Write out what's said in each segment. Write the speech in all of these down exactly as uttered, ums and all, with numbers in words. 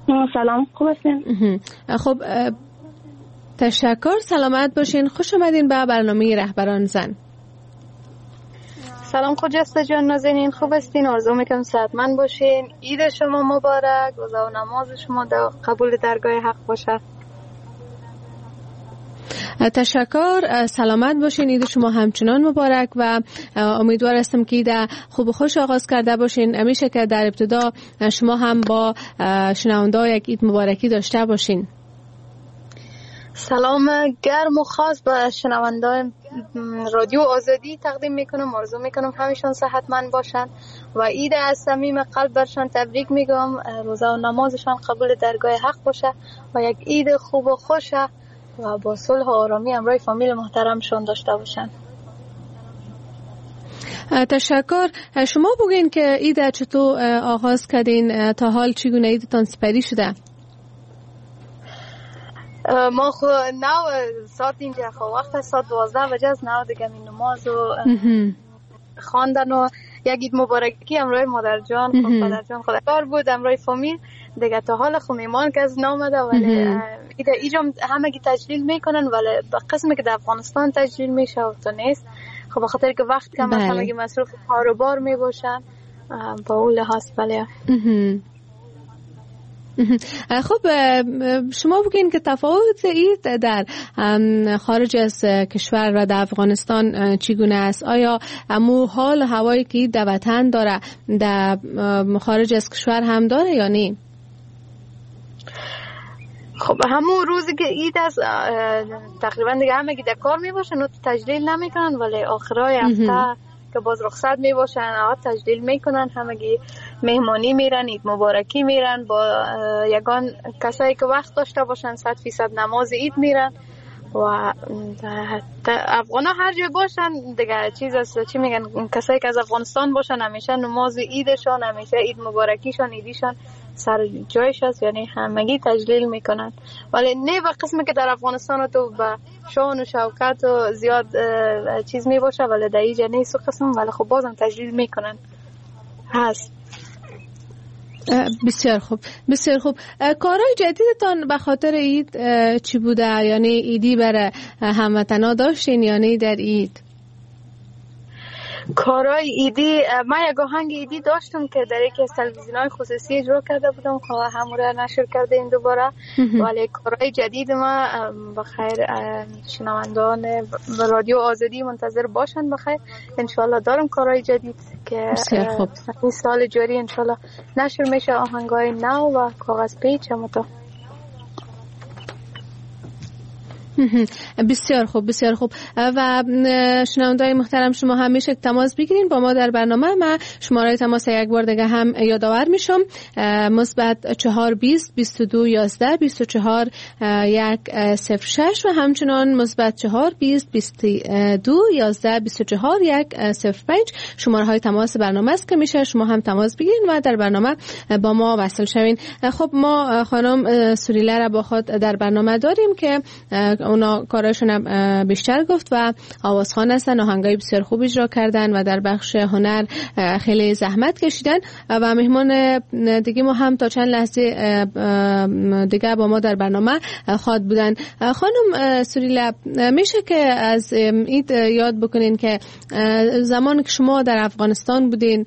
سلام، خوب هستین؟ خب تشکر، سلامت باشین. خوش آمدین به برنامه رهبران زن. سلام خجسته جان، نازنین خوب هستین؟ آرزو میکنم صحتمند باشین. عید شما مبارک، روزه و نماز شما در قبول درگاه حق باشه. تشکر، سلامت باشین. عید شما همچنان مبارک و امیدوار هستم که عید خوب و خوش آغاز کرده باشین. میشه که در ابتدا شما هم با شنونده یک عید مبارکی داشته باشین. سلام گرم و خاص به شنوندان رادیو آزادی تقدیم میکنم. آرزو میکنم همیشون صحتمند باشن و عید از صمیم قلب برشان تبریک میگم. روزه و نمازشان قبول درگاه حق باشه و یک عید خوب و خوشه و با صلح و آرامی همراه فامیل محترمشون داشته باشن. تشکر. شما بگین که عید چطور آغاز کردین؟ تا حال چگونه عیدتان سپری شده؟ ما خو نو ساعت اینجا خو وقت ساعت دوازده بجه از نو دیگه می نماز و خواندن و یک عید مبارکی همراه مادر جان خود پدر جان خودکار بود همراه فامیل دیگه. تا حال خو میمان که از نامده ولی ایده ایجام همه گی تجلیل میکنن ولی به قسمی که در افغانستان تجلیل میشه و تو نیست. خب بخاطر که وقت کم است همه گی مصروف کار و بار میباشن با اون لحاظ. بله خب شما بگین که تفاوت عید در خارج از کشور و در افغانستان چگونه است؟ آیا امو حال هوایی که در وطن داره در خارج از کشور هم داره یا نه؟ خب همون روزی که عید است تقریبا دیگه همه که در کار می باشن و تجلیل نمی کنن ولی آخرای هفته که باز رخصت می باشن آقا تجلیل می کنن. همگی مهمانی میرن، عید مبارکی میرن با یگان کسایی که وقت داشته باشن صد فیصد نماز عید میرن و افغان ها هر جای باشن دیگه چیز است چی میگن کسایی که از افغانستان باشن همیشه نماز عیدشان همیشه عید مبارکیشان عیدیشان سر جایش است، یعنی همگی تجلیل میکنن ولی نه به قسمی که در افغانستان تو به شان و شوکت و زیاد چیز میباشه ولی در اینجا نیست و قسم ولی خب بازم تجلیل میکنن هست. بسیار خوب بسیار خوب. کارهای جدیدتان به خاطر عید چی بوده؟ یعنی عیدی برای هموطنا داشتین یا نه در عید؟ کارهای ایدی من یک آهنگ ایدی داشتم که در یکی از تلویزیون‌های خصوصی اجرا کرده بودم که همون را نشر کرده این دوباره ولی کارهای جدید ما بخیر شنوندان رادیو آزادی منتظر باشن. بخیر انشالله دارم کارهای جدید که این سال جاری انشالله نشر میشه آهنگای نو و کاغذ پیچ هم تو. بسیار خوب بسیار خوب. و شنونده‌های محترم شما همیشه تماس بگیرین با ما در برنامه. من شماره تماس یک بار دیگه هم یادآور میشم مثبت چهار بیست بیست و دو یازده بیست و چهار یک صفر شش و همچنان مثبت چهار بیست بیست و دو یازده بیست و چهار یک صفر پنج شماره های تماس برنامه است که میشه شما هم تماس بگیرین و در برنامه با ما وصل شوین. خب ما خانم سوریله را با خود در برنامه داریم که اونا کاراشون هم بیشتر گفت و آوازخوان هستن، آهنگای بسیار خوب اجرا کردن و در بخش هنر خیلی زحمت کشیدن و مهمان دیگه ما هم تا چند لحظه دیگه با ما در برنامه خواد بودن. خانم سوریله میشه که از عید یاد بکنین که زمان که شما در افغانستان بودین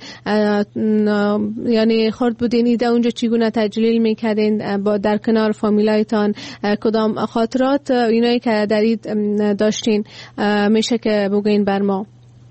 یعنی خرد بودین عید اونجا چگونه تجلیل میکردین با در کنار فامیلایتان؟ کدام خاطرات اینایی که در عید داشتین میشه که بگین بر ما؟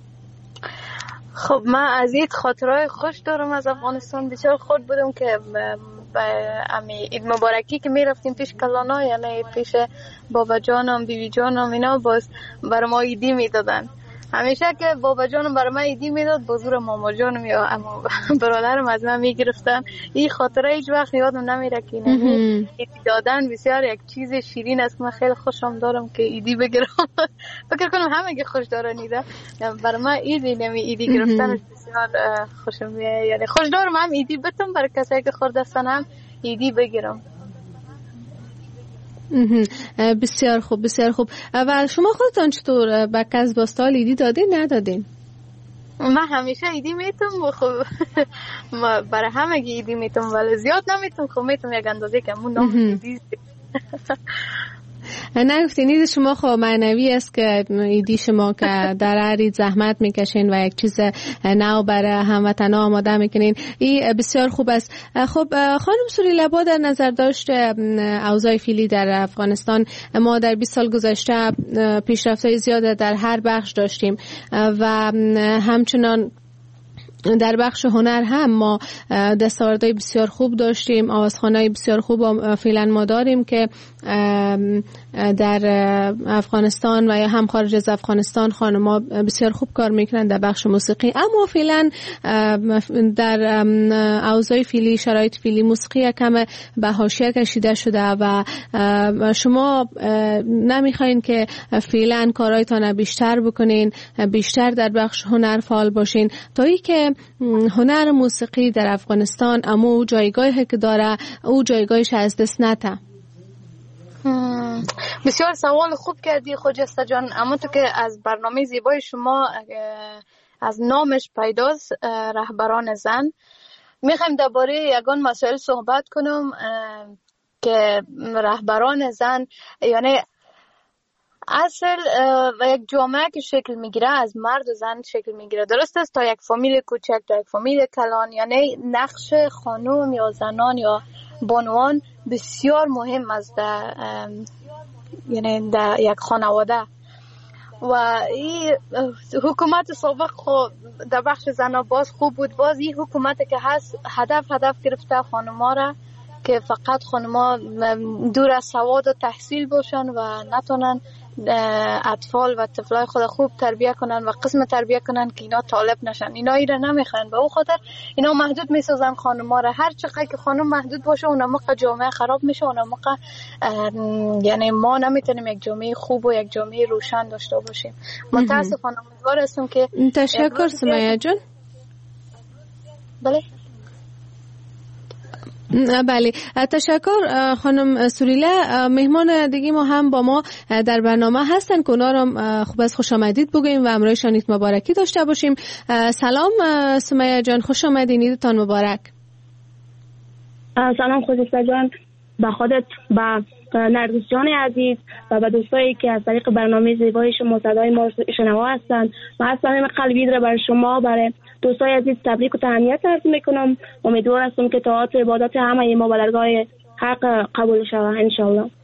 خب من از عید خاطرهای خوش دارم از افغانستان. بسیار خود بودم که امی عید مبارکی که میرفتیم پیش کلانا یعنی پیش بابا جانم بیبی جانم اینا باز برای ما عیدی میدادن. همیشه که بابا جانم برای من عیدی میداد با زور ماما جانم یا اما برادرم از من میگرفتن. این خاطره هیچ وقت یادم نمیره که عیدی دادن بسیار یک چیز شیرین است. من خیلی خوشم دارم که عیدی بگیرم. فکر کنم همه که خوش دارن ایده. برای من عیدی نمی عیدی گرفتن بسیار خوشم میاد، یعنی خوش دارم هم عیدی بتم برای کسایی که خورده هستن هم عیدی بگیرم. بسیار خوب بسیار خوب. و شما خودتان چطور به کسب استال عیدی دادین ندادین؟ من همیشه ایدی میتونم، خب برای همه ایدی میتونم ولی زیاد نمیتونم، خب میتونم یک اندازه که همون نام ایدی. نگفتین ایدی شما خب معنوی است که ایدی شما که در هر عید زحمت میکشین و یک چیز نو برای هموطنا آماده میکنین، این بسیار خوب است. خب خانم سوریلا، با در نظر داشت اوضاع فعلی در افغانستان، ما در بیست سال گذشته پیشرفت‌های زیاد در هر بخش داشتیم و همچنان در بخش هنر هم ما دستاوردهای بسیار خوب داشتیم، آوازخوان‌های بسیار خوب فعلا ما داریم که در افغانستان و یا هم خارج از افغانستان خانم‌ها بسیار خوب کار میکنن در بخش موسیقی. اما فعلا در اوضاع فعلی، شرایط فعلی، موسیقی کم به حاشیه کشیده شده و شما نمیخواین که فعلا کارهایتان بیشتر بکنین، بیشتر در بخش هنر فعال باشین تا ای که هنر موسیقی در افغانستان اما او جایگاهی که داره او جایگاهش از دست نده. بسیار سوال خوب کردی خجسته جان. اما تو که از برنامه زیبای شما از نامش پیداست، رهبران زن، میخوایم درباره یگان مسائل صحبت کنم که رهبران زن یعنی اصل و یک جامعه که شکل میگیره از مرد و زن شکل میگیره. درست است تا یک فامیل کوچک، تا یک فامیل کلان، یعنی نقش خانم یا زنان یا بانوان بسیار مهم است در یعنی در یک خانواده. و این حکومت سابق خود در بخش زنان باز خوب بود، باز این حکومت که هست هدف هدف گرفته خانم‌ها را که فقط خانم‌ها دور از سواد و تحصیل باشن و نتونن اطفال و طفلای خود خوب تربیه کنن و قسم تربیه کنن که اینا طالب نشن. اینا ایره نمیخوان، به او خاطر اینا محدود میسازن خانم‌ها را. هر چقدر که خانم محدود باشه اون موقع جامعه خراب میشه، اون موقع یعنی ما نمیتونیم یک جامعه خوب و یک جامعه روشن داشته باشیم. متاسفانه امیدوار هستم که تشکر سمیه جان. بله بله تشکر خانم سوریلا. مهمان دیگه ما هم با ما در برنامه هستن که اونا رو خوب از خوش آمدید بگویم و همراهشان عید مبارکی داشته باشیم. سلام سمیه جان، خوش آمدین، عیدتان مبارک. سلام خجسته جان، با خودت، با نرگس جان عزیز و با دوستایی که از طریق برنامه زیبای شما صدای ما شنوا هستند. من از صمیم قلبی را برای شما، برای دوستای عزیز تبریک و تهنیت عرض میکنم. امیدوار هستم که طاعات و عبادات همه ما به درگاه حق قبول شود ان شاء الله.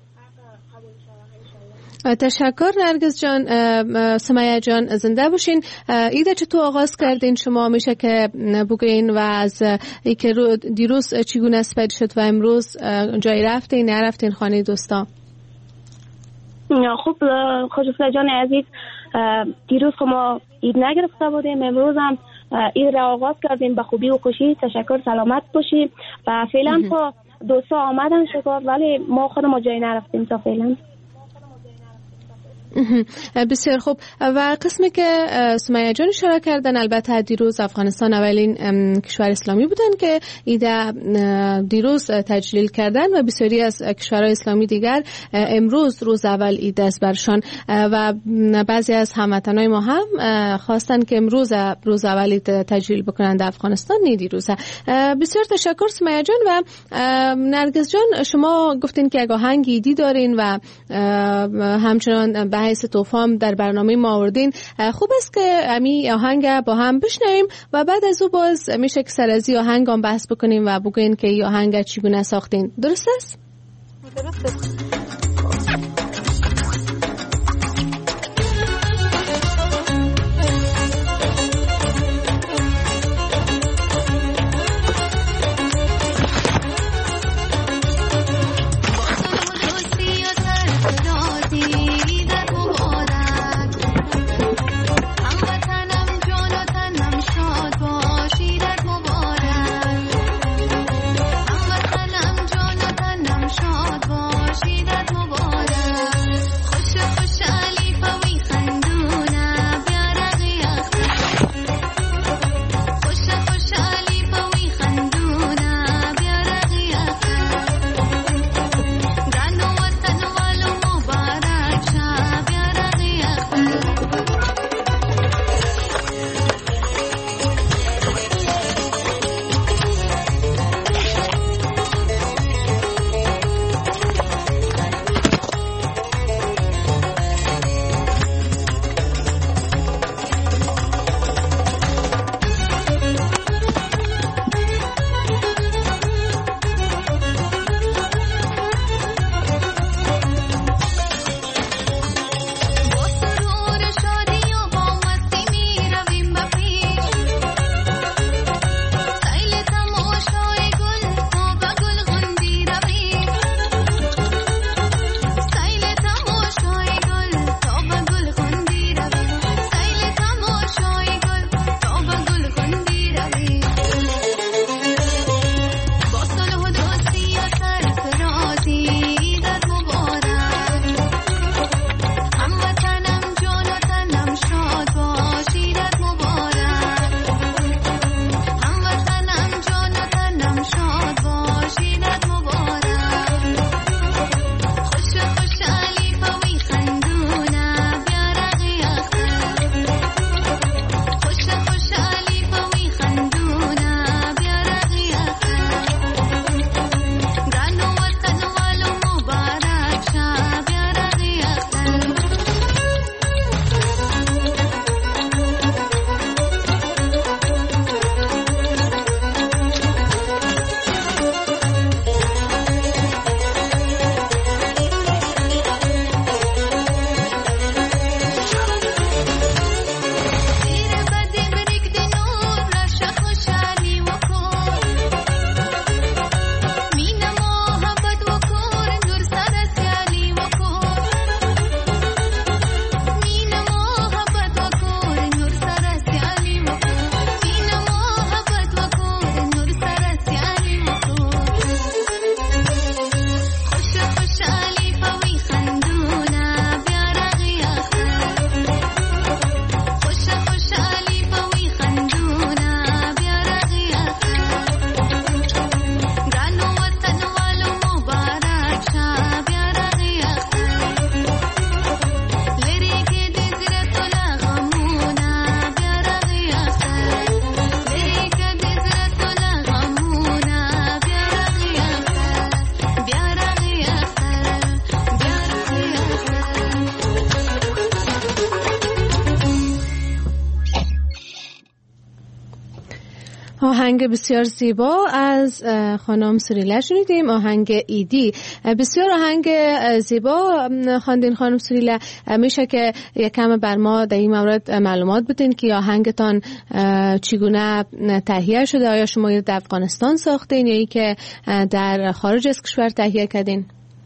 تشکر نرگس جان. سمیه جان زنده باشین. ایده چطور آغاز کردین شما؟ میشه که بگین و از ای که دیروز چگونه استفاده شد و امروز جایی رفتین نرفتین خانه دوستا؟ خوب خجسته جان عزیز، دیروز ما عید نگرفته بودیم، امروز هم عید را آغاز کردیم به خوبی و خوشی. تشکر، سلامت باشیم. و فعلا تا دوستا آمدن شکار، ولی ما خودمون جایی نرفتیم تا فعلا. بسیار خوب. و قسمی که سمیه جان اشاره کردن، البته دیروز افغانستان اولین کشور اسلامی بودن که عید دیروز تجلیل کردن و بسیاری از کشورهای اسلامی دیگر امروز روز اول عید است برشان و بعضی از هموطنای ما هم خواستن که امروز روز اول عید تجلیل بکنن در افغانستان، نه دیروزه. بسیار تشکر سمیه جان. و نرگس جان، شما گفتین که یک آهنگ عیدی دارین و همچنان به حیث توفام در برنامه ما آوردین. خوب است که امی آهنگ با هم بشنویم و بعد از او باز میشه که سر از این آهنگ هم بحث بکنیم و بگوین که این آهنگ چگونه ساختین. درست است؟ درست است. شاد باشید. آهنگ بسیار زیبا از خانم سوریلا شنیدیم، آهنگ ایدی. بسیار آهنگ زیبا خواندین خانم سوریلا. میشه که یکم بر ما در این مورد معلومات بدین که آهنگتان چگونه تهیه شده؟ آیا شما در افغانستان ساختین یا ای که در خارج از کشور تهیه کردین؟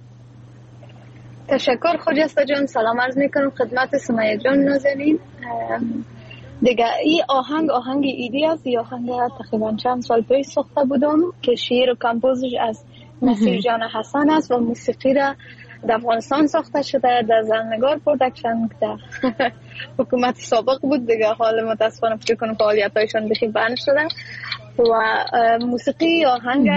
تشکر خجسته جان. سلام عرض میکنم خدمت سمیه جان نازنین. دیگه این آهنگ آهنگ ایدی است. این آهنگ تقریبا چند سال پیش ساخته بودم که شعر و کمپوزش از نصیر جان حسن است و موسیقی را در افغانستان ساخته شده در زنگار پرودکشن در حکومت سابق بود. دیگه حال متاسفانه فکر کنم فعالیتایشان بخی بند شده و موسیقی آهنگ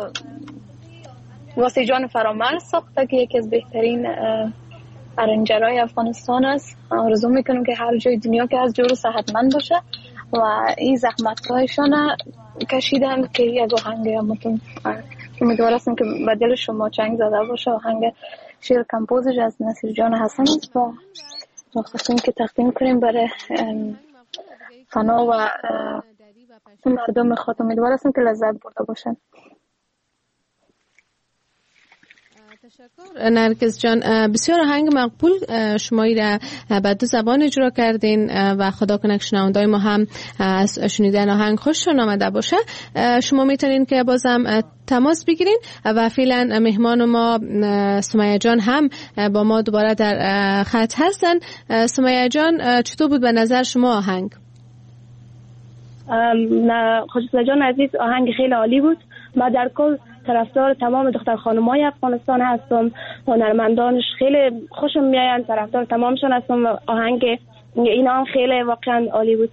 واسه جان فرامرز ساخته که یکی از بهترین ارنجرهای افغانستان است. آرزو میکنم که هر جای دنیا که از جور صحتمند باشه و این زحمت‌هایشان کشیدن که یک آهنگ همتون امیدوار هستم که به دل شما چنگ زده باشه. آهنگ شعر کمپوزش از نصیر جان حسن است و مختصیم که تقدیم کنیم برای فنا و مردم خود. امیدوار هستم که لذت برده باشن. تشکر نرگس جان. بسیار آهنگ مقبول شمایی را به دو زبان اجرا کردین و خدا کنه که شنوندای ما هم از شنیدن آهنگ خوششون آمده باشه. شما میتونین که بازم تماس بگیرین و فعلا مهمان ما سمیه جان هم با ما دوباره در خط هستن. سمیه جان چطور بود به نظر شما آهنگ؟ خجسته جان عزیز، آهنگ خیلی عالی بود. ما در کل طرفدار تمام دختر خانم‌های افغانستان هستم. هنرمندانش خیلی خوشم میآیند، طرفدار تمامشون هستم. آهنگ این آن خیلی واقعا عالی بود.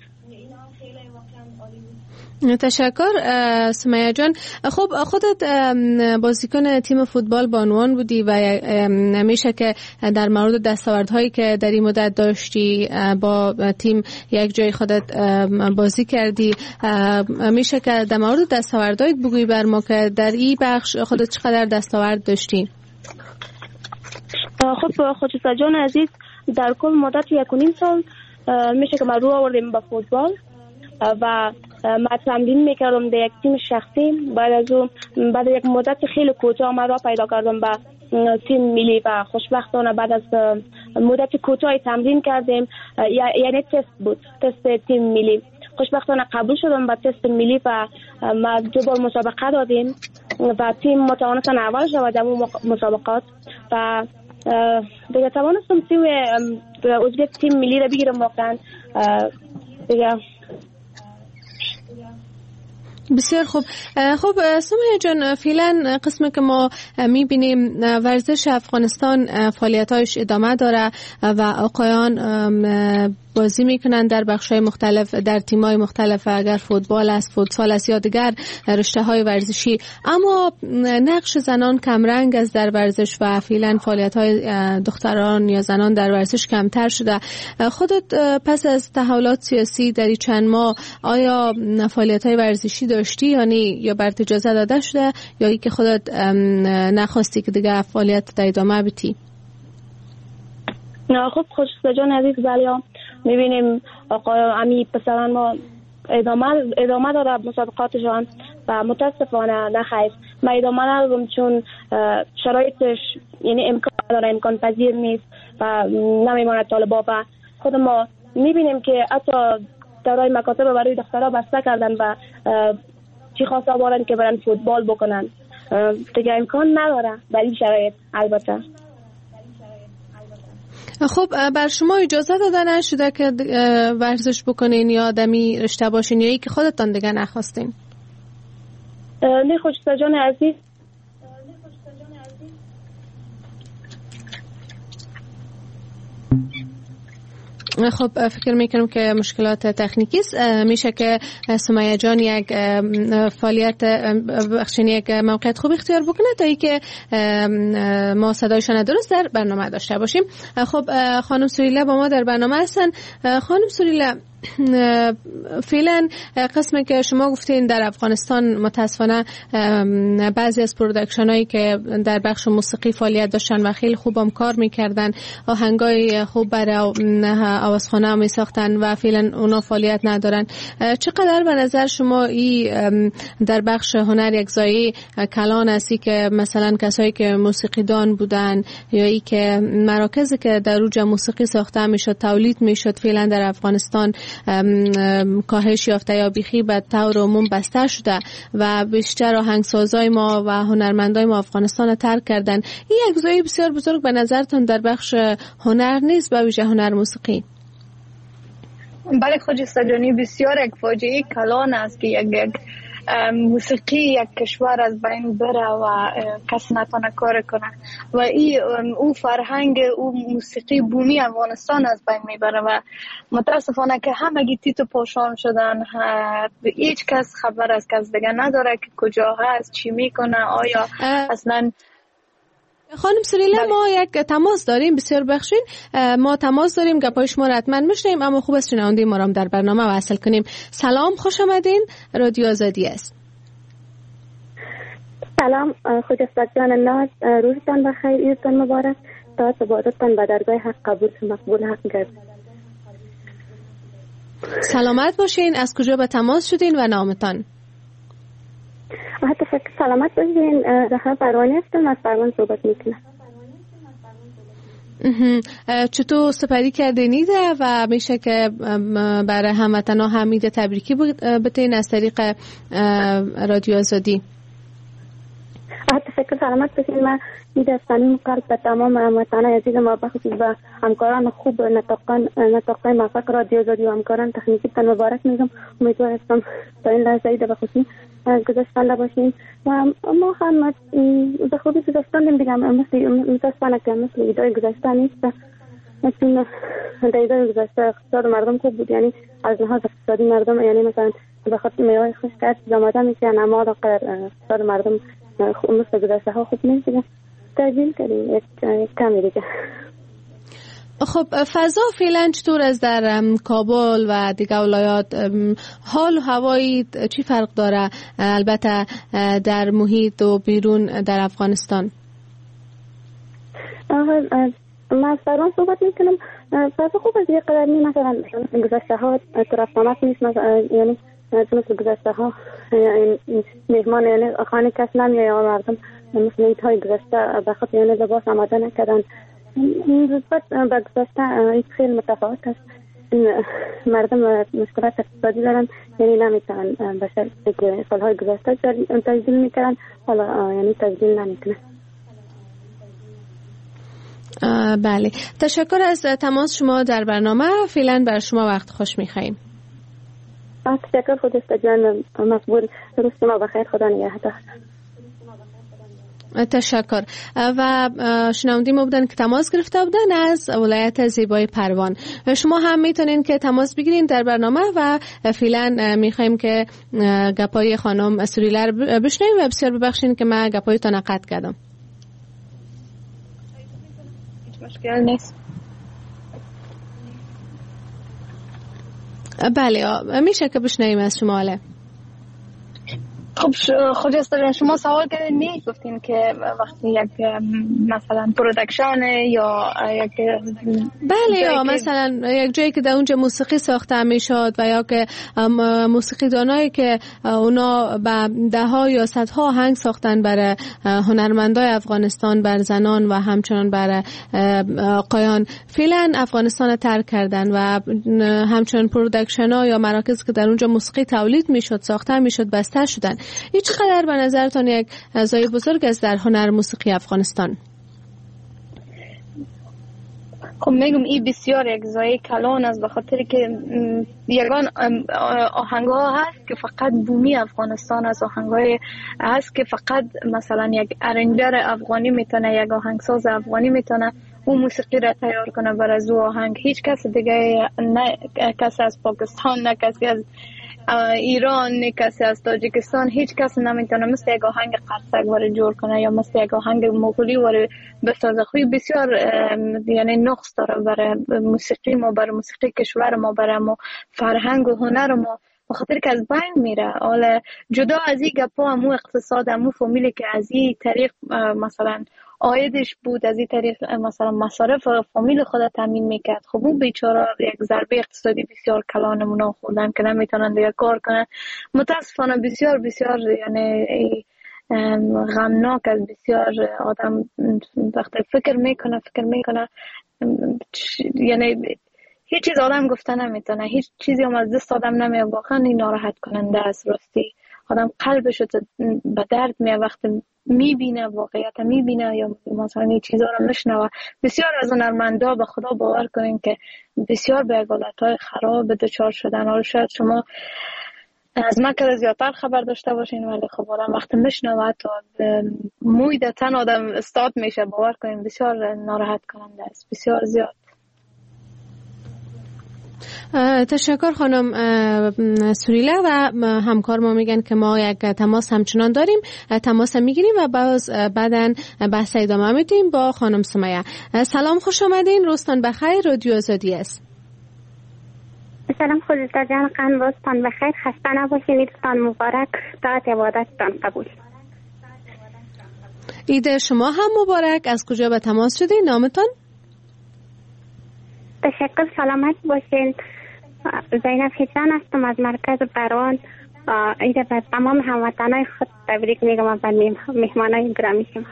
تشکر سمیه جان. خب خودت بازیکن تیم فوتبال بانوان بودی و میشه که در مورد دستاوردهایی که در این مدت داشتی با تیم یک جای خودت بازی کردی، میشه که در مورد دستاوردهایت بگویی بر ما که در این بخش خودت چقدر دستاورد داشتی؟ خب خجسته جان عزیز، در کل مدت یک و نیم سال میشه که من رو آوردیم با فوتبال و من تمرین میکردم در یک تیم شخصی. بعد از اون بعد یک مدت خیلی کوتاه من را پیدا کردم به تیم ملی و خوشبختانه بعد از مدت کوتاه تمرین کردیم، یعنی تست بود، تست تیم ملی. خوشبختانه قبول شدم به تست ملی و ما دو بار مسابقه دادیم و تیم متوانستن اول شد در اون مسابقات و دیگه توانستم تیم عضویت تیم ملی را بگیرم. واقعا دیگه بسیار خوب. خب سمیه جان، فعلا قسمی که ما میبینیم ورزش افغانستان فعالیتایش ادامه داره و آقایان بازی میکنن در بخش‌های مختلف، در تیم‌های مختلف، اگر فوتبال است، فوتسال است یا دیگر رشته‌های ورزشی، اما نقش زنان کمرنگ است در ورزش و فعلا فعالیت‌های دختران یا زنان در ورزش کمتر شده. خودت پس از تحولات سیاسی در این چند ماه آیا فعالیت‌های ورزشی داشتی یعنی یا برات اجازه داده شده یا ای که خودت نخواستی که دیگه فعالیت در ادامه بدی؟ خب خجسته جان عزیز، بله میبینیم آقا امی پسران ما ادامه ادامه داره مسابقاتشان و متاسفانه نخیر ما ادامه ندادم چون شرایطش یعنی امکان نداره، امکان پذیر نیست و نمیماند طالبا و خود ما میبینیم که حتی دارای مکاتب برای دخترها بسته کردن و چی خواسته آوردن که برن فوتبال بکنن. دیگه امکان نداره در این شرایط. البته خب بر شما اجازه داده نشده که ورزش بکنین یا آدمی رشته باشین یا ای که خودتان دیگه نخواستین؟ نه خجسته جان عزیز، خب فکر میکنم که مشکلات تکنیکی است. میشه که سمیه جان یک فعالیت بخشین یک موقعیت خوب اختیار بکنه تا ای که ما صدایشان درست در برنامه داشته باشیم. خب خانم سوریلا با ما در برنامه هستن. خانم سوریلا، فعلا قسمی که شما گفتین در افغانستان متاسفانه بعضی از پرودکشن هایی که در بخش موسیقی فعالیت داشتن و خیلی خوبم کار میکردن، آهنگای خوب برای آوازخانه می ساختن و فعلا اونا فعالیت ندارن. چقدر به نظر شما این در بخش هنر یک زایی کلان هستی که مثلا کسایی که موسیقی دان بودن یا ای که مراکزی که در اوج موسیقی ساخته میشد تولید میشد فعلا در افغانستان کاهش یافته یا بیخی به طور عموم بسته شده و بیشتر آهنگسازای ما و هنرمندای ما افغانستان ترک کردن، این یک زایی بسیار بزرگ به نظرتون در بخش هنر نیست به ویژه هنر موسیقی؟ بله خواجه جانی، بسیار یک فاجعه کلان است که یک موسیقی یک کشور از بین بره و کس نتونه کار کنه و این او فرهنگ او موسیقی بومی افغانستان از بین میبره و متاسفانه که همگی تیت و پاشان شدن. هیچ کس خبر از کس دیگه نداره که کجا هست، چی میکنه، آیا اصلا. خانم سریلا ما یک تماس داریم، بسیار بخشین ما تماس داریم، گپای شما را حتما میشنیم، اما خوب است شنونده ما را در برنامه وصل کنیم. سلام، خوش آمدین، رادیو آزادی است. سلام خجسته جان ناز، روزتان بخیر، عیدتان مبارک، تا عبادتتان به درگاه حق قبول مقبول حق گرد. سلامت باشین، از کجا به تماس شدین و نامتان؟ حتی فکر سلامت باشین، زهرا پروانی هستم، از پروان صحبت میکنم. چطور سپری کردین ایده و میشه که برای هموطنا هم ایده تبریکی بتین از طریق رادیو آزادی؟ حتی فکر سلامت باشین. من ایده از صمیم قلب به تمام هموطنان عزیز ما بخصوص و همکاران خوب نطاقان نطاقای موفق رادیو آزادی و همکاران تکنیکی تن مبارک میگم. امیدوار هستم تا این لحظه ایده بخصوص گذشتنده باشین و ما هم به خوبی گذشتندیم دیگه، مثل متاسفانه که مثل ایدای گذشته نیست. مثل در ایدای گذشته اقتصاد مردم خوب بود، یعنی از لحاظ اقتصادی مردم یعنی مثلا به خاطر میوه خوش کرد زماده میشن، اما اقتصاد مردم مثل گذشته ها خوب نیست دیگه. تجلیل کردیم یک کمی دیگه. خب فضا فعلا چطور است در کابل و دیگه ولایات؟ حال و هوایی چی فرق داره البته در محیط و بیرون در افغانستان؟ من از پروان صحبت میکنم. فضا خوب است، یه قدر نی مثلا گذشته ها ترافامت نیست، یعنی مثل گذشته ها مهمان یعنی خانه کس نمیه یا مردم مثل ایتهای گذشته بخاطر یعنی لباس آماده نکردن. نسبت به گذشته ایت خیلی متفاوت است. مردم مشکلات اقتصادی دارن، یعنی نمیتونن بشر که سالهای گذشته تجدیل میکنن، حالا یعنی تجدیل نمیکنن. بله، تشکر از تماس شما در برنامه. فعلا بر شما وقت خوش میخواییم. تشکر خودست جان مقبول، روز شما بخیر، خدا نگهدار. تشکر. و شنوندی ما بودن که تماس گرفته بودن از ولایت زیبای پروان. شما هم میتونین که تماس بگیرین در برنامه و فعلا میخوایم که گپای خانم سریلا رو بشنویم و بسیار ببخشین که من گپایتون قطع کردم. مشکل نیست. بله میشه که بشنویم از شما. حالا خب خجسته شما سوال کردین، می گفتین که وقتی یک مثلا پرودکشن یا یک بله یا مثلا یک جایی که در اونجا موسیقی ساخته میشد و یا که موسیقی دانایی که اونا به ده ها یا صد ها آهنگ ساختن برای هنرمندای افغانستان، بر زنان و همچنان برای آقایان، فعلا افغانستان ترک کردن و همچنان پرودکشن ها یا مراکز که در اونجا موسیقی تولید میشد ساخته میشد بسته شدن. این چقدر به نظرتان یک زای بزرگ است در هنر موسیقی افغانستان؟ خب میگم این بسیار یک زای کلان است، به خاطر که یگان آهنگ‌ها هست که فقط بومی افغانستان است، آهنگ‌های هست که فقط مثلا یک ارنجر افغانی میتونه، یک آهنگساز افغانی میتونه اون موسیقی را تیار کنه برای از آهنگ. هیچ کس دیگه، نه کسی از پاکستان، نه کسی از ایران نه کسی از تاجیکستان هیچ کس نمیتونه مثل یک آهنگ قرصک وارد جور کنه یا مثل یک آهنگ مغولی وارد بسازه. خوی بسیار یعنی نقص داره برای موسیقی ما، برای موسیقی کشور ما، برای ما فرهنگ و هنر ما، بخاطر که از بین میره. حالا جدا از این گپا همو اقتصاد همو فامیلی که از این طریق مثلا آیدش بود، از این طریق مثلا مصارف فامیل خود تامین میکرد، خب اون بیچاره یک ضربه اقتصادی بسیار کلان نمونه خوردن که نمیتونن دیگه کار کنن. متاسفانه بسیار بسیار یعنی غمناک از بسیار آدم وقتی فکر میکنه فکر میکنه یعنی هیچ چیز آدم گفته نمیتونه، هیچ چیزی هم از دست آدم نمیه. واقعا این ناراحت کننده است. راستی آدم قلبش به درد میه وقتی میبینه، واقعیت میبینه یا مثلا این چیزا رو میشنوه. بسیار از هنرمندا به خدا باور کنین که بسیار به حالتهای خراب دچار شدن. حالا شاید شما از من که زیادتر خبر داشته باشین، ولی خب آدم وقتی میشنوه تا موی در تن آدم استاد میشه. باور کنین بسیار ناراحت کننده است، بسیار زیاد. تشکر خانم سوریلا و همکار ما میگن که ما یک تماس همچنان داریم، تماس میگیریم و باز بعدن بحث ادامه میدیم با خانم سمیه. سلام، خوش آمدین. روزتان بخیر. رادیو آزادی است. سلام، خودت جان قن روزتان بخیر، خسته نباشین، عیدتان مبارک، طاعت عبادتتان قبول. عید شما هم مبارک. از کجا به تماس شدین؟ نامتان؟ تشکر، سلامت باشین. زینب حسین هستم از مرکز پروان. عید به تمام هموطنان خود تبریک میگم و به مهمانای گرامی شما.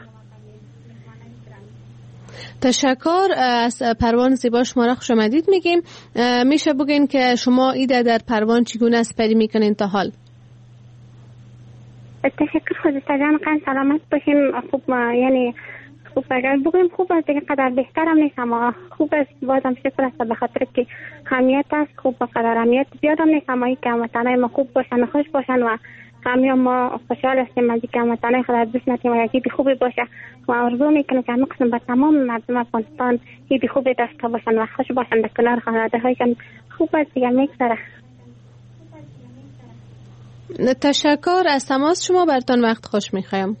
تشکر. از پروان زیبا شما را خوش آمدید میگیم. میشه بگین که شما عید در پروان چگونه اسپری میکنین تا حال؟ تشکر، خودت جان قن سلامت باشین. خوب یعنی خوب اگر بگویم خوب است دیگه، قدر بهتر هم نیست اما خوب است. بازم شکر است به خاطر که همیت است. خوب به قدر همیت زیاد هم نیست اما این که هموطنای ما خوب باشن و خوش باشن و همه ما خوشحال هستیم از اینکه هموطنای خود از دست نتیم و عید خوبی باشه و آرزو میکنم که همه قسم به تمام مردم افغانستان عید خوبی داشته باشن و خوش باشن در کنار خانواده هایشان. خوب است دیگه، میگذره. تشکر از تماس شما. برتان وقت خوش میخوایم.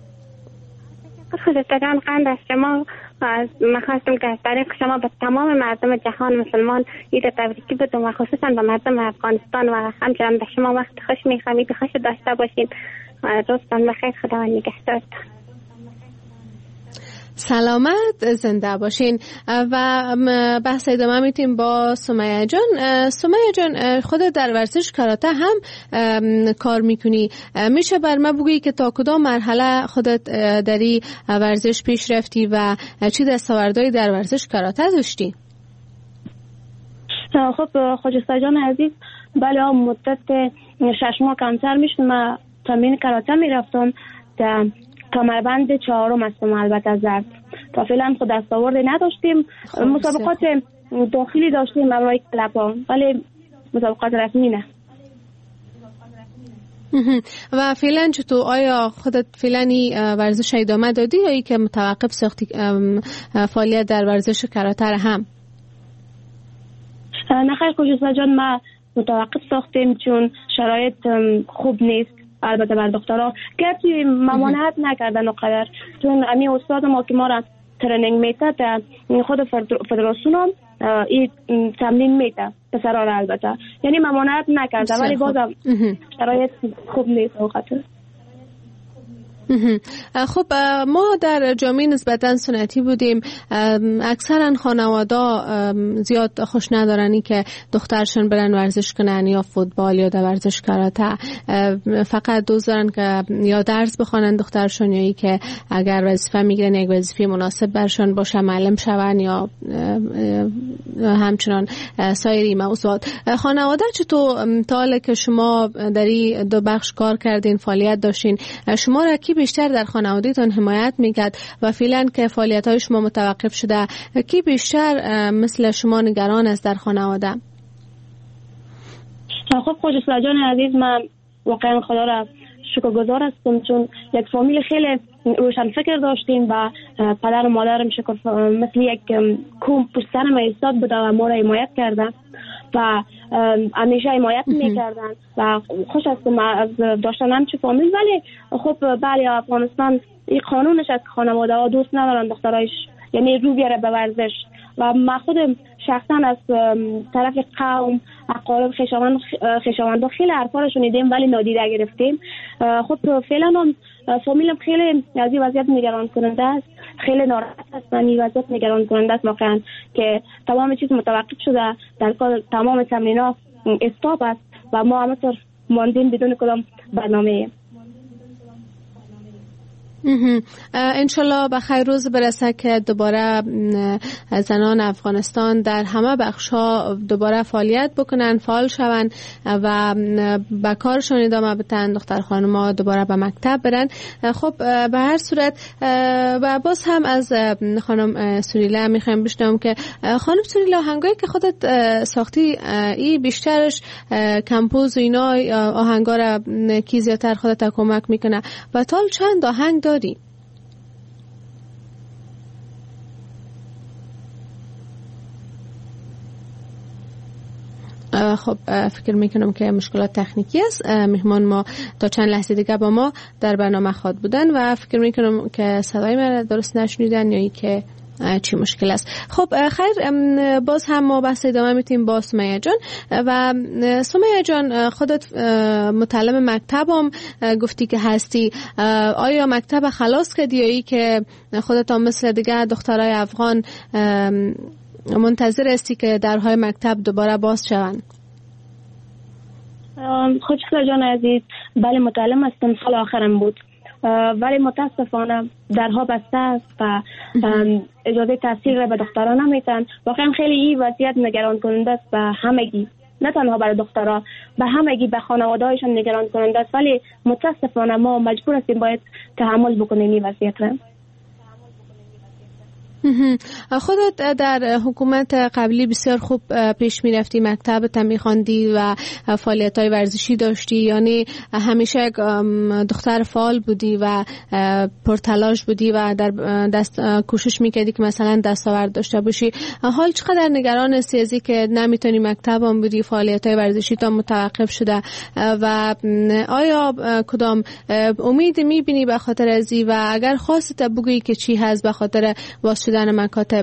خودت جان قند از شما میخواستم که از طریق شما به تمام مردم جهان مسلمان عید تبریکی بدم و خصوصا به مردم افغانستان و همچنان به شما وقت خوش میخوام. عید خوش داشته باشین. روزتان بخیر. خدا نگهدارتان. سلامت، زنده باشین. و بحث ادامه میتیم با سمیه جان. سمیه جان، خودت در ورزش کاراته هم کار میکنی. میشه بر ما بگویی که تا کدام مرحله خودت در این ورزش پیش رفتی و چی دستاوردهایی در ورزش کاراته داشتی؟ خب خواجسته جان عزیز، بله مدت شش ماه کمتر میشد من تمرین کاراته میرفتم. در کمربند چهارم هستم البته زرد. تا فعلا خود دستاوردی نداشتیم. مسابقات داخلی داشتیم برای کلب‌ها ولی مسابقات رسمی نه. و فعلا چطور؟ آیا خودت فعلا ورزش ادامه دادی یا ای که متوقف ساختی فعالیت در ورزش کاراته هم؟ نه خیر خواجسته جان، ما متوقف ساختیم چون شرایط خوب نیست. البته بر دخترها گرچه ممانعت نکردن و قدر، چون امی استاد ما که ما را ترنینگ میته در خود فدراسیون هم این تمرین میته پسرها را البته، یعنی ممانعت نکرده ولی بازم شرایط خوب نیست. خاطر خب ما در جامعه نسبتا سنتی بودیم. اکثرا خانواده زیاد خوش ندارنی که دخترشون برن ورزش کنن یا فوتبال یا در ورزش کاراته. فقط دوست دارن که یا درس بخونن دخترشون یا ای که اگر وظیفه میگیرن یک وظیفه مناسب برشون باشه معلم شون یا همچنان سایر موضوعات. خانواده چطور تا حالا که شما در این دو بخش کار کردین فعالیت داشتین، شما را کی بیشتر در خانواده‌تان حمایت میکرد و فعلا که فعالیت‌های شما متوقف شده کی بیشتر مثل شما نگران است در خانواده؟ خب خواجسته جان عزیز، من واقعا خدا را شکرگزار هستم چون یک فامیل خیلی روشن فکر داشتیم و پدر و مادرم شکر مثل یک کوم پشت سرم ایستاد بوده و ما را حمایت کرده. و همیشه حمایت میکردن و خوش هستم از داشتن همچه فامیل. ولی خب بله افغانستان این قانونش از خانواده ها دوست ندارن دخترایش یعنی رو بیاره به ورزش و من خودم شخصا از طرف قوم اقارب خیشاوند خیشاوندها خیلی حرفا رو شنیدیم ولی نادیده گرفتیم. خب فعلا هم فامیلم خیلی از این وضعیت نگران کننده است، خیلی ناراحت هستن. این وضعیت نگران کننده است واقعا که تمام چیز متوقف شده، در کار تمام تمرینات استاپ است و ما همینطور ماندیم بدون کدام برنامه. انشالله به خیر روز برسه که دوباره زنان افغانستان در همه بخش‌ها دوباره فعالیت بکنن، فعال شون و به کارشون ادامه بدن، دختر خانم‌ها دوباره به مکتب برن. خب به هر صورت و باز هم از خانم سوریلا میخوایم بشنوم که خانم سوریلا آهنگایی که خودت ساختی ای بیشترش کمپوز و اینا آهنگا را کی زیادتر خودت کمک میکنه و تا چند آهنگ داری؟ خب فکر میکنم که مشکلات تکنیکی است. مهمان ما تا چند لحظه دیگه با ما در برنامه خواد بودن و فکر میکنم که صدای من درست نشنیدن یا ای که چی مشکل است. خب خیر باز هم ما بحث ادامه میتیم با سمیه جان. و سمیه جان خودت متعلم مکتب هم گفتی که هستی، آیا مکتب خلاص کردی یا ای که خودت هم مثل دیگه دخترای افغان منتظر هستی که درهای مکتب دوباره باز شوند؟ خوشگل جان عزیز، بله متعلم هستم، سال آخرم بود ولی متاسفانه درها بسته است و اجازه تحصیل را به دختران نمیتن. واقعا خیلی این وضعیت نگران کننده است به همگی، نه تنها برای دخترها، به همگی، به خانواده‌هایشان نگران کننده است. ولی متاسفانه ما مجبور هستیم باید تحمل بکنیم این وضعیت را. خودت در حکومت قبلی بسیار خوب پیش می رفتی، مکتبت می خواندی و فعالیت های ورزشی داشتی، یعنی همیشه دختر فعال بودی و پرتلاش بودی و در دست کوشش می کردی که مثلا دستاورد داشته باشی. حال چقدر نگران هستی از اینکه نمیتونی مکتب هم بودی، فعالیت های ورزشی تا متوقف شده و آیا کدام امید می بینی به خاطر ازی و اگر خواست بگویی که چی هست به خاطر باز شدن مکاتب؟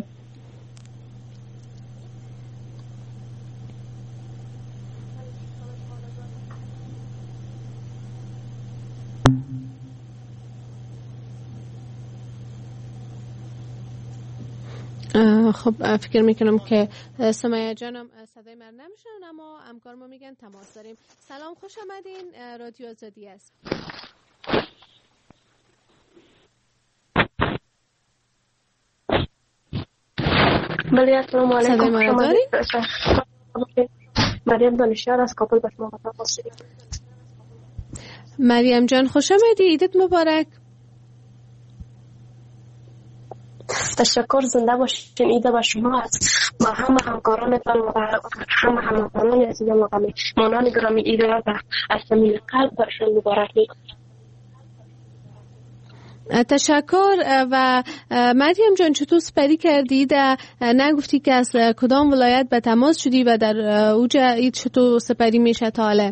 خب فکر میکنم که سمیه جانم صدای من نمیشنن اما همکار ما میگن تماس داریم. سلام، خوش آمدین، رادیو آزادی است. بله السلام علیکم. صدای ما داری؟ مریم دانشیار از کابل به شما تماس داریم. مریم جان خوش آمدی، عیدت مبارک. تشکر، زنده باشین. عید با شما از ما همه همکارانتان و همه همکاران عزیزم و مهمانان گرامی عید را از صمیم قلب برشان مبارک می‌کنم. تشکر. و مریم جان چطور سپری کردی؟ ده نگفتی که از کدام ولایت به تماس شدی و در اوج عید چطور سپری میشه تا حالا؟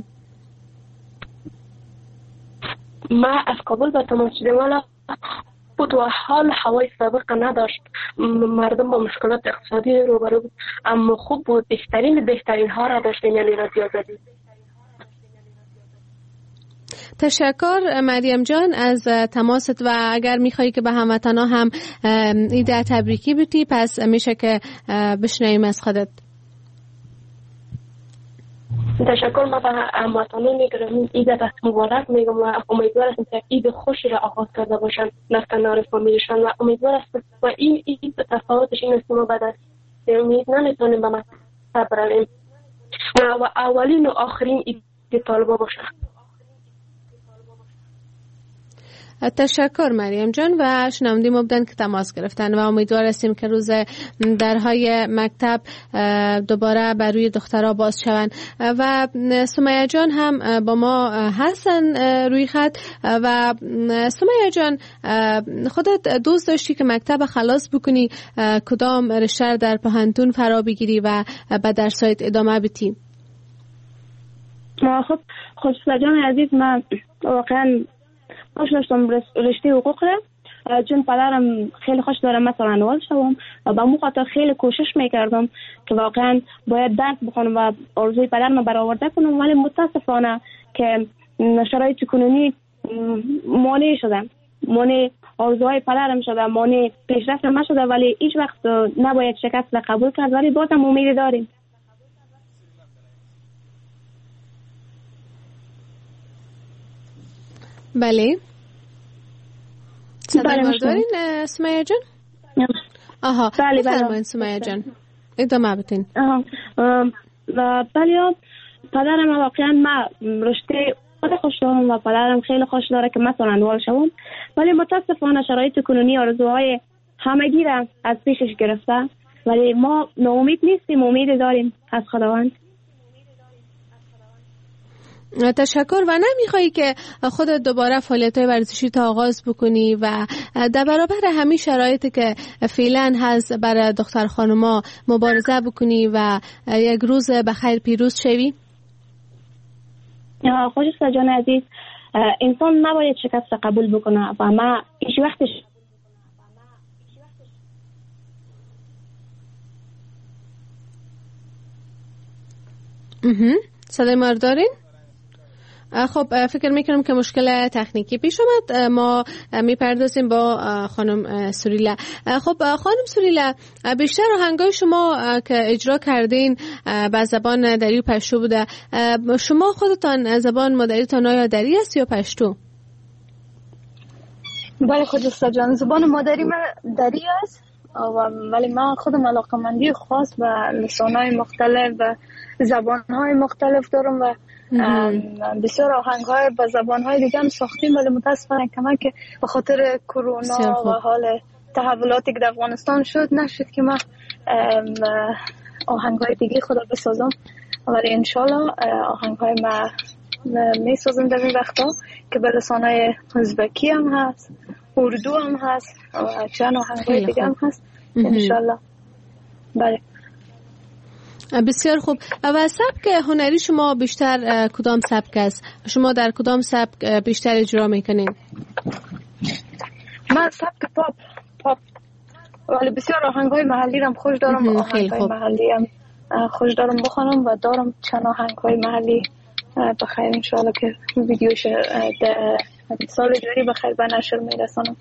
ما از کابل به تماس شدیم ولی بود و حال هوای سابق نداشت، مردم با مشکلات اقتصادی روبرو بود، اما خوب بود، بهترین بهترین ها را داشتیم، یعنی رادیو آزادی. تشکر مریم جان از تماست و اگر میخوایی که به هموطنا هم عید تبریکی بگی پس میشه که بشنویم از خودت. تشکر. ما به هموطنان گرامی عید مبارک میگم و امیدوار هستم که عید خوشی را آغاز کرده باشند در کنار فامیلشان و امیدوار هستم و این عید تفاوتش این است که ما بعد از امید نمیتونیم به مکتب برویم و اولین و آخرین عید طالبا باشد. تشکر مریم جان و شنونده ما بودن که تماس گرفتن و امیدوار هستیم که روز درهای مکتب دوباره بر روی دخترها باز شوند. و سمیه جان هم با ما هستن روی خط. و سمیه جان، خودت دوست داشتی که مکتب خلاص بکنی، کدام رشته در پهنتون فرا بگیری و به درسایت ادامه بدی؟ خب خوشبخت جان عزیز، من واقعا خوش داشتم رشته حقوق را، چون پدرم خیلی خوش دارم مثلا نوال شوم و به مو خاطر خیلی کوشش میکردم که واقعا باید درس بخونم و آرزوی پدرم برآورده کنم، ولی متاسفانه که شرایط کنونی مانع شدم، مانع آرزوهای پدرم شده، مانع پیشرفت ما شده، ولی هیچ وقت نباید شکست را قبول کرد، ولی بازم امید داریم. بله صدای ما دارین سمیه جان؟ آها بله بله سمیه جان ادامه بتین. بله پدرم واقعا ما رشته خود خوش دارم و پدرم خیلی خوش داره که مثلا وال شوم، ولی متاسفانه شرایط کنونی آرزوهای همگی را از پیشش گرفته، ولی ما ناامید نیستیم، امید داریم از خداوند. تشکر. و نمیخوایی که خودت دوباره فعالیت‌های ورزشی تا آغاز بکنی و در برابر همین شرایطی که فعلا هست برای دختر خانوما مبارزه بکنی و یک روز بخیر پیروز شوی؟ خوشست جان عزیز، انسان نباید شکست قبول بکنه و ما هیچ وقتش صدای ما دارین؟ خب فکر میکنم که مشکل تکنیکی پیش آمد. ما میپردازیم با خانم سوریلا. خب خانم سوریلا، بیشتر آهنگای شما که اجرا کردین به زبان دری و پشتو بوده. شما خودتان زبان مادریتان آیا دری است یا پشتو؟ بله خودسته جان، زبان مادری من دری است، ولی من خودم علاقمندی خاص به لسانهای مختلف و زبانهای مختلف دارم و بسیار آهنگ‌های با زبان‌های دیگه هم ساختیم، ولی متاسفانه کما که به خاطر کرونا و حال تحولاتی که در افغانستان شد نشد که من آهنگ‌های دیگه خدا بسازم، ولی انشالله آهنگ‌های ما میسازم در این وقتا که به لسان‌های ازبکی هم هست، اردو هم هست و چند آهنگ‌های دیگه هم هست انشالله. بله بسیار خوب. و سبک هنری شما بیشتر کدام سبک است؟ شما در کدام سبک بیشتر اجرا میکنین؟ من سبک پاپ پاپ ولی بسیار آهنگای محلی رم خوش دارم، آهنگای محلی هم خوش دارم بخونم و دارم چند آهنگای محلی بخیر انشاءالله که ویدیوش سال جاری بخیر به نشر میرسانم.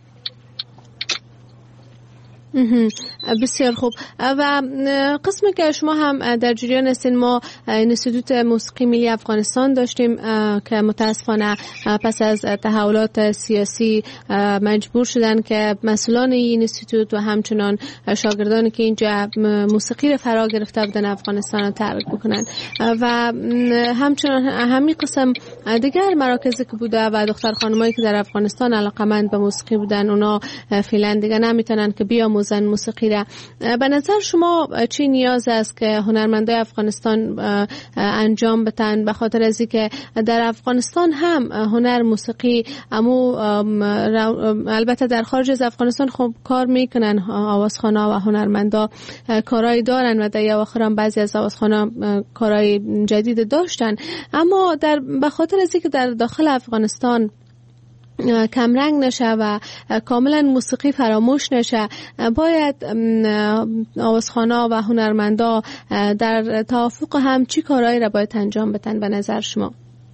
بسیار خوب. و قسمی که شما هم در جریان هستین، ما انستیتوت موسیقی ملی افغانستان داشتیم که متاسفانه پس از تحولات سیاسی مجبور شدن که مسئولان این انستیتوت و همچنان شاگردانی که اینجا موسیقی رو فرا گرفته بودن افغانستان رو ترک بکنن و همچنان همین قسم دیگر مراکزی که بوده و دختر خانمایی که در افغانستان علاقمند به موسیقی بودن اونا فعلا دیگه نمیتونن که بیاموزن موسیقی را. به نظر شما چی نیاز است که هنرمندای افغانستان انجام بدن، به خاطر از اینکه در افغانستان هم هنر موسیقی امو البته در خارج از افغانستان خب کار میکنن، آوازخوانا و هنرمندا کارایی دارن و در اواخر هم بعضی از آوازخوانا کارای جدید داشتن، اما در به خاطر از اینکه در داخل افغانستان کمرنگ نشه و کاملا موسیقی فراموش نشه، باید آوازخوانا و هنرمندا در توافق هم چی کارهایی را باید انجام بدن به نظر شما؟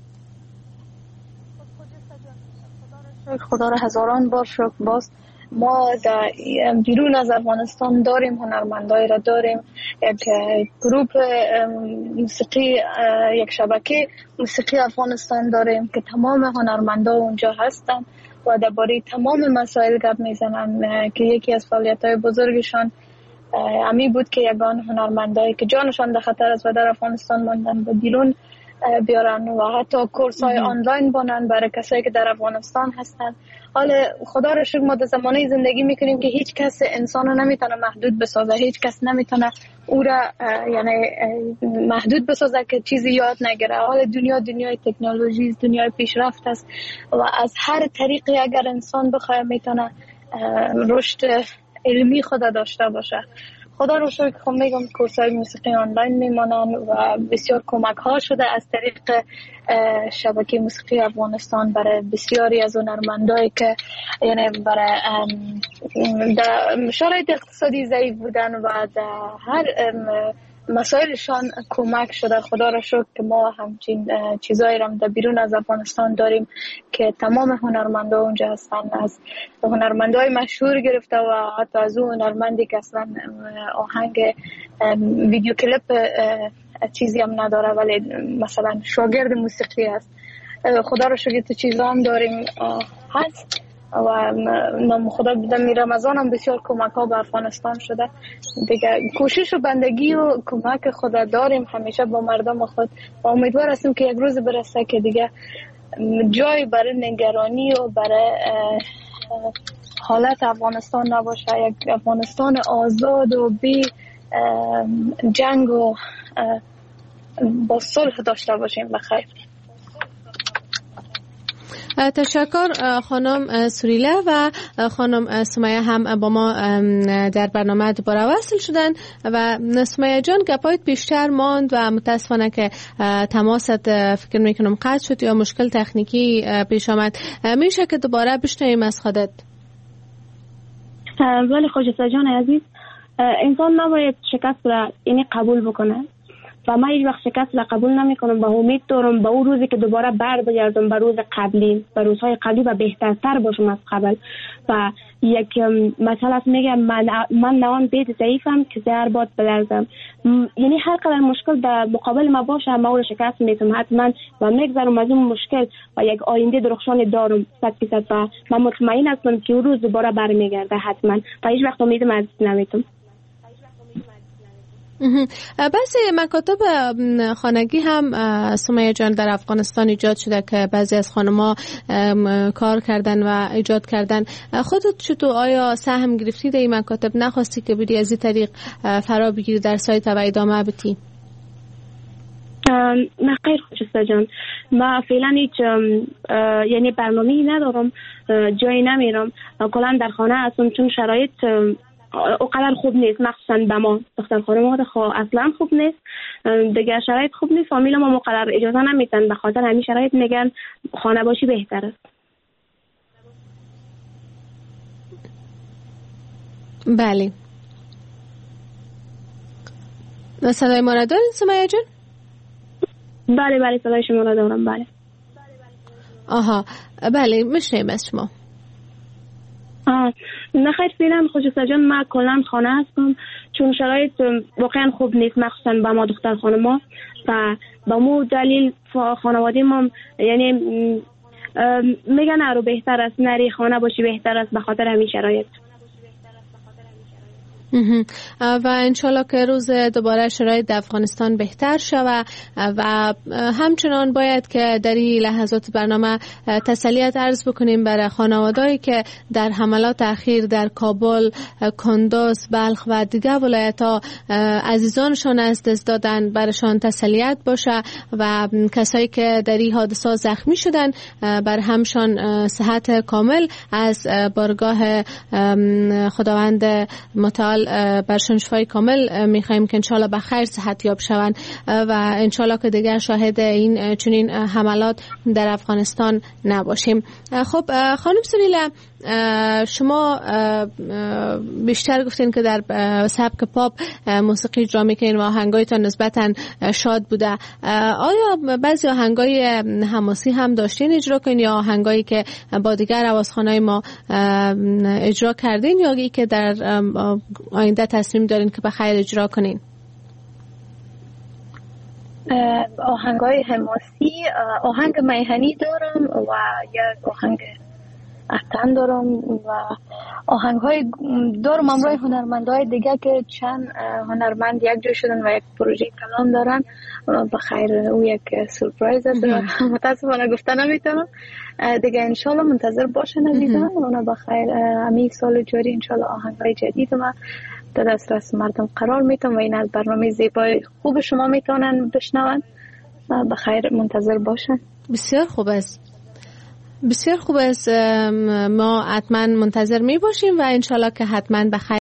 خدا را هزاران بار شکر. باز ما در بیرون از افغانستان داریم هنرمندایی را داریم، یک گروپ موسیقی، یک شبکه موسیقی افغانستان داریم که تمام هنرمندا اونجا هستن و درباره تمام مسائل گپ میزنن که یکی از فعالیت‌های بزرگشان امی بود که یگان هنرمندایی که جانشان در خطر است و در افغانستان ماندن و بیرون بیارن و حتی کورس های آنلاین بانن برای کسایی که در افغانستان هستن. حالا خدا رو شکر ما در زمانه زندگی میکنیم که هیچ کس انسان رو نمیتونه محدود بسازه، هیچ کس نمیتونه او را یعنی محدود بسازه که چیزی یاد نگیره. حالا دنیا دنیای تکنولوژی، دنیای پیشرفت است و از هر طریقی اگر انسان بخواد میتونه رشد علمی خود داشته باشه. خدا رو شکر خب میگم کورس‌های موسیقی آنلاین میمانن و بسیار کمک ها شده از طریق شبکه موسیقی افغانستان برای بسیاری از هنرمندایی که یعنی برای در شرایط اقتصادی ضعیف بودن و در هر مسائلشان کمک شده. خدا را شکر که ما همچین چیزایی را در بیرون از افغانستان داریم که تمام هنرمندا اونجا هستن، از هنرمندای مشهور گرفته و حتی از اون هنرمندی که اصلا آهنگ ویدیو کلیپ چیزی هم نداره ولی مثلا شاگرد موسیقی است. خدا را شکر تو چیزا هم داریم هست و نام خدا بدم می رمضان هم بسیار کمک ها به افغانستان شده دیگه. کوشش و بندگی و کمک خدا داریم همیشه با مردم خود و امیدوار هستیم که یک روز برسه که دیگه جای برای نگرانی و برای حالت افغانستان نباشه، یک افغانستان آزاد و بی جنگ و با صلح داشته باشیم. بخیر. تشکر خانم سوریله و خانم سمیه هم با ما در برنامه دوباره وصل شدن و سمیه جان گپایت بیشتر ماند و متاسفانه که تماست فکر میکنم قطع شد یا مشکل تکنیکی پیش آمد. میشه که دوباره بشنویم از خودت؟ ولی خواجه جان عزیز، انسان نباید شکست را اینی قبول بکنه و من هیچ وقت شکست را قبول نمی کنم و امید دارم به اون روزی که دوباره بر بگردم به روز قبلی، به روزهای قبلی و بهترتر باشم از قبل. و یک مثلا است میگم من من نوان بید ضعیفم که زهر باد بلرزم، یعنی هر قدر مشکل در مقابل ما باشه ما رو شکست میتونم حتما و میگذرم از اون مشکل و یک آینده درخشان دارم صد درصد و من مطمئن هستم که اون روز دوباره برمیگرده حتما و هیچ وقت امیدم از نمیتونم. بعضی مکاتب خانگی هم سمیه جان در افغانستان ایجاد شده که بعضی از خانم‌ها کار کردن و ایجاد کردن. خودت چطور آیا سهم گرفتی در این مکاتب؟ نخواستی که بری از این طریق فرا بگیری در سایت و ادامه بدی؟ نه خیر خوشسته جان، ما فعلا هیچ یعنی برنامه‌ای ندارم، جایی نمیرم، کلا در خانه هستم چون شرایط اقدر خوب نیست، مخصوصا به ما دختر خانواده خوا اصلا خوب نیست دیگه، شرایط خوب نیست، فامیل ما مقدر اجازه نمیدن، به خاطر همین شرایط میگن خانه باشی بهتر است. بله. صدای ما را دارین سمیه جان؟ بله بله صدای شما را دارم. بله. آها بله میشنیم از شما. نه خیر فعلا خصوصا جان ما کلا خانه هستم چون شرایط واقعا خوب نیست، مخصوصا با ما دختر خانما و با مو دلیل خانواده ما یعنی میگن رو بهتر است نری خانه باشی بهتر است به خاطر همین شرایط. و انشالله که روز دوباره شرایط در افغانستان بهتر شود و همچنان باید که در این لحظات برنامه تسلیت عرض بکنیم برای خانوادهایی که در حملات اخیر در کابل، کندوز، بلخ و دیگر ولایت ها عزیزانشان از دست دادن، برشان تسلیت باشه و کسایی که در این حادثه زخمی شدن بر همشان صحت کامل از بارگاه خداوند متعال برشان شفای کامل میخوایم که انشالله به خیر صحت یاب شوند و انشالله که دیگر شاهد این چنین حملات در افغانستان نباشیم. خب خانم سوریله، شما بیشتر گفتین که در سبک پاپ موسیقی اجرا میکنین و آهنگایتان نسبتا شاد بوده. آیا بعضی آهنگای حماسی هم داشتین اجرا کنین یا آهنگایی که با دیگر آوازخوانای ما اجرا کردین یا ای که در آینده تصمیم دارین که به خیر اجرا کنین؟ آهنگای حماسی، آهنگ میهنی دارم و یک آهنگ اتن دارم و آهنگ های دارم امروی هنرمندهای دیگه که چند هنرمند یک جا شدن و یک پروژه کلام دارن. بخیر او یک سورپرایز است متاسفانه گفتن نمیتونم دیگه. انشالله منتظر باشن عزیزان. اونا بخیر امی سال جاری انشالله آهنگ های جدید ما در دسترس مردم قرار میتون و این از برنامه زیبای خوب شما میتونن بشنون. بخیر منتظر باشن. بسیار خوب است، بسیار خوب است. ما حتما منتظر می باشیم و انشالله که حتما بخیر